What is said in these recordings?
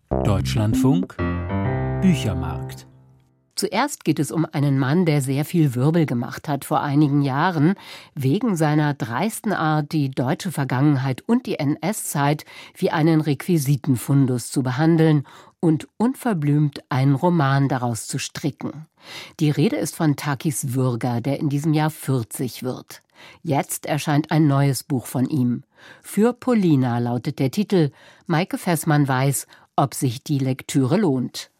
Deutschlandfunk Büchermarkt. Zuerst geht es um einen Mann, der sehr viel Wirbel gemacht hat vor einigen Jahren, wegen seiner dreisten Art, die deutsche Vergangenheit und die NS-Zeit wie einen Requisitenfundus zu behandeln und unverblümt einen Roman daraus zu stricken. Die Rede ist von Takis Würger, der in diesem Jahr 40 wird. Jetzt erscheint ein neues Buch von ihm. Für Polina lautet der Titel. Maike Fessmann weiß, ob sich die Lektüre lohnt.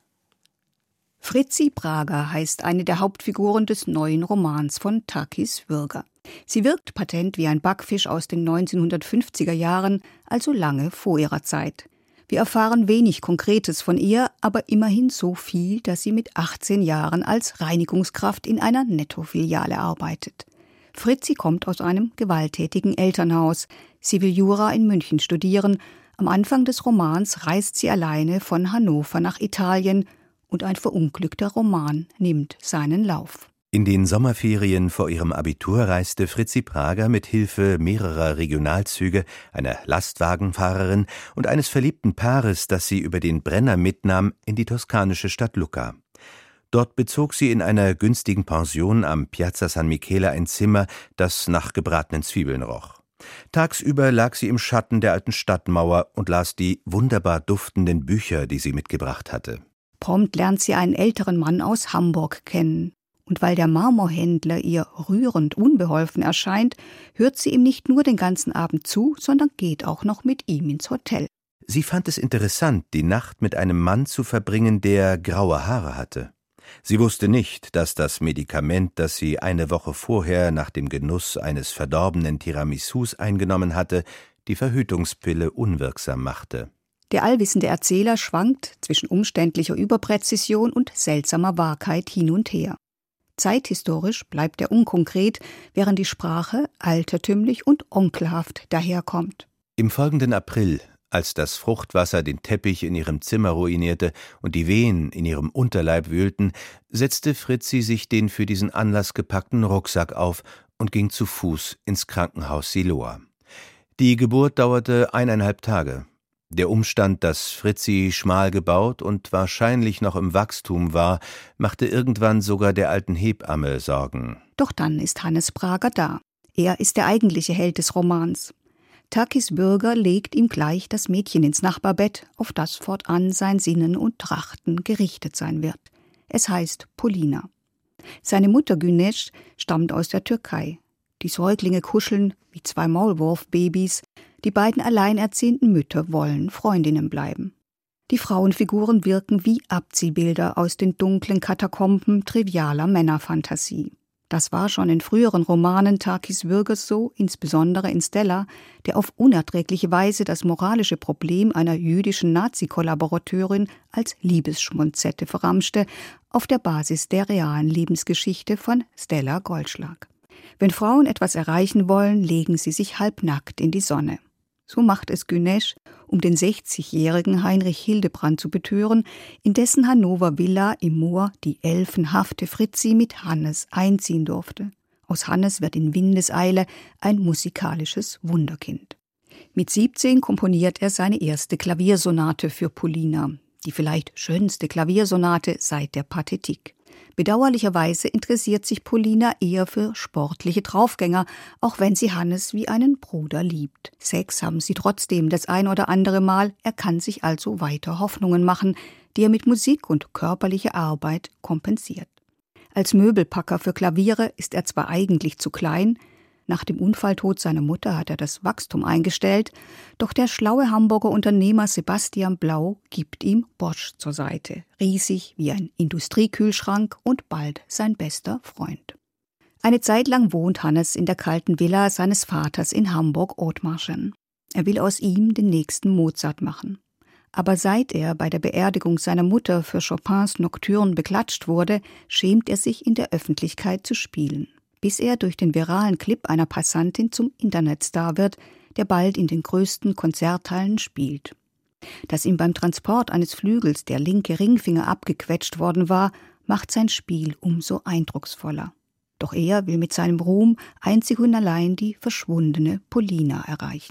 Fritzi Prager heißt eine der Hauptfiguren des neuen Romans von Takis Würger. Sie wirkt patent wie ein Backfisch aus den 1950er Jahren, also lange vor ihrer Zeit. Wir erfahren wenig Konkretes von ihr, aber immerhin so viel, dass sie mit 18 Jahren als Reinigungskraft in einer Netto-Filiale arbeitet. Fritzi kommt aus einem gewalttätigen Elternhaus. Sie will Jura in München studieren. Am Anfang des Romans reist sie alleine von Hannover nach Italien und ein verunglückter Roman nimmt seinen Lauf. In den Sommerferien vor ihrem Abitur reiste Fritzi Prager mit Hilfe mehrerer Regionalzüge, einer Lastwagenfahrerin und eines verliebten Paares, das sie über den Brenner mitnahm, in die toskanische Stadt Lucca. Dort bezog sie in einer günstigen Pension am Piazza San Michele ein Zimmer, das nach gebratenen Zwiebeln roch. Tagsüber lag sie im Schatten der alten Stadtmauer und las die wunderbar duftenden Bücher, die sie mitgebracht hatte. Prompt lernt sie einen älteren Mann aus Hamburg kennen. Und weil der Marmorhändler ihr rührend unbeholfen erscheint, hört sie ihm nicht nur den ganzen Abend zu, sondern geht auch noch mit ihm ins Hotel. Sie fand es interessant, die Nacht mit einem Mann zu verbringen, der graue Haare hatte. Sie wusste nicht, dass das Medikament, das sie eine Woche vorher nach dem Genuss eines verdorbenen Tiramisus eingenommen hatte, die Verhütungspille unwirksam machte. Der allwissende Erzähler schwankt zwischen umständlicher Überpräzision und seltsamer Wahrheit hin und her. Zeithistorisch bleibt er unkonkret, während die Sprache altertümlich und onkelhaft daherkommt. Im folgenden April, als das Fruchtwasser den Teppich in ihrem Zimmer ruinierte und die Wehen in ihrem Unterleib wühlten, setzte Fritzi sich den für diesen Anlass gepackten Rucksack auf und ging zu Fuß ins Krankenhaus Siloa. Die Geburt dauerte 1,5 Tage. Der Umstand, dass Fritzi schmal gebaut und wahrscheinlich noch im Wachstum war, machte irgendwann sogar der alten Hebamme Sorgen. Doch dann ist Hannes Prager da. Er ist der eigentliche Held des Romans. Takis Würger legt ihm gleich das Mädchen ins Nachbarbett, auf das fortan sein Sinnen und Trachten gerichtet sein wird. Es heißt Polina. Seine Mutter Güneş stammt aus der Türkei. Die Säuglinge kuscheln wie 2 Maulwurfbabys. Die beiden alleinerziehenden Mütter wollen Freundinnen bleiben. Die Frauenfiguren wirken wie Abziehbilder aus den dunklen Katakomben trivialer Männerfantasie. Das war schon in früheren Romanen Takis Würgers so, insbesondere in Stella, der auf unerträgliche Weise das moralische Problem einer jüdischen Nazi-Kollaborateurin als Liebesschmonzette verramschte, auf der Basis der realen Lebensgeschichte von Stella Goldschlag. Wenn Frauen etwas erreichen wollen, legen sie sich halbnackt in die Sonne. So macht es Güneş, um den 60-jährigen Heinrich Hildebrand zu betören, in dessen Hannover Villa im Moor die elfenhafte Fritzi mit Hannes einziehen durfte. Aus Hannes wird in Windeseile ein musikalisches Wunderkind. Mit 17 komponiert er seine erste Klaviersonate für Polina, die vielleicht schönste Klaviersonate seit der Pathetik. Bedauerlicherweise interessiert sich Polina eher für sportliche Draufgänger, auch wenn sie Hannes wie einen Bruder liebt. Sex haben sie trotzdem das ein oder andere Mal, er kann sich also weiter Hoffnungen machen, die er mit Musik und körperlicher Arbeit kompensiert. Als Möbelpacker für Klaviere ist er zwar eigentlich zu klein, nach dem Unfalltod seiner Mutter hat er das Wachstum eingestellt, doch der schlaue Hamburger Unternehmer Sebastian Blau gibt ihm Bosch zur Seite, riesig wie ein Industriekühlschrank und bald sein bester Freund. Eine Zeit lang wohnt Hannes in der kalten Villa seines Vaters in Hamburg-Othmarschen. Er will aus ihm den nächsten Mozart machen. Aber seit er bei der Beerdigung seiner Mutter für Chopins Nocturne beklatscht wurde, schämt er sich in der Öffentlichkeit zu spielen. Bis er durch den viralen Clip einer Passantin zum Internetstar wird, der bald in den größten Konzerthallen spielt. Dass ihm beim Transport eines Flügels der linke Ringfinger abgequetscht worden war, macht sein Spiel umso eindrucksvoller. Doch er will mit seinem Ruhm einzig und allein die verschwundene Polina erreichen.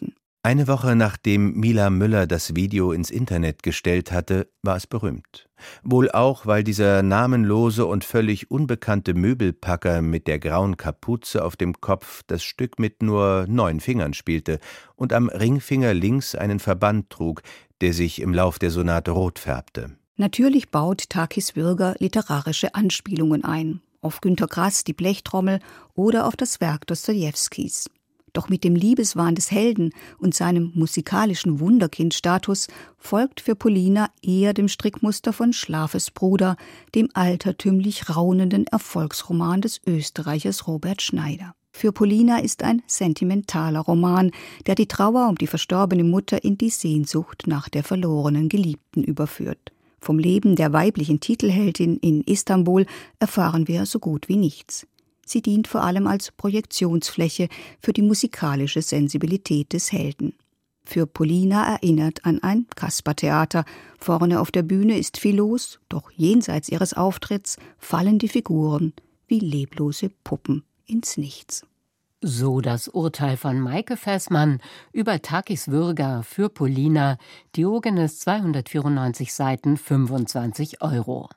Eine Woche nachdem Mila Müller das Video ins Internet gestellt hatte, war es berühmt. Wohl auch, weil dieser namenlose und völlig unbekannte Möbelpacker mit der grauen Kapuze auf dem Kopf das Stück mit nur 9 Fingern spielte und am Ringfinger links einen Verband trug, der sich im Lauf der Sonate rot färbte. Natürlich baut Takis Bürger literarische Anspielungen ein, auf Günter Grass die Blechtrommel oder auf das Werk Dostojewskis. Doch mit dem Liebeswahn des Helden und seinem musikalischen Wunderkind-Status folgt für Polina eher dem Strickmuster von Schlafes Bruder, dem altertümlich raunenden Erfolgsroman des Österreichers Robert Schneider. Für Polina ist ein sentimentaler Roman, der die Trauer um die verstorbene Mutter in die Sehnsucht nach der verlorenen Geliebten überführt. Vom Leben der weiblichen Titelheldin in Istanbul erfahren wir so gut wie nichts. Sie dient vor allem als Projektionsfläche für die musikalische Sensibilität des Helden. Für Polina erinnert an ein Kaspertheater. Vorne auf der Bühne ist viel los, doch jenseits ihres Auftritts fallen die Figuren wie leblose Puppen ins Nichts. So das Urteil von Maike Fessmann über Takis Bürger für Polina, Diogenes 294 Seiten, 25 €.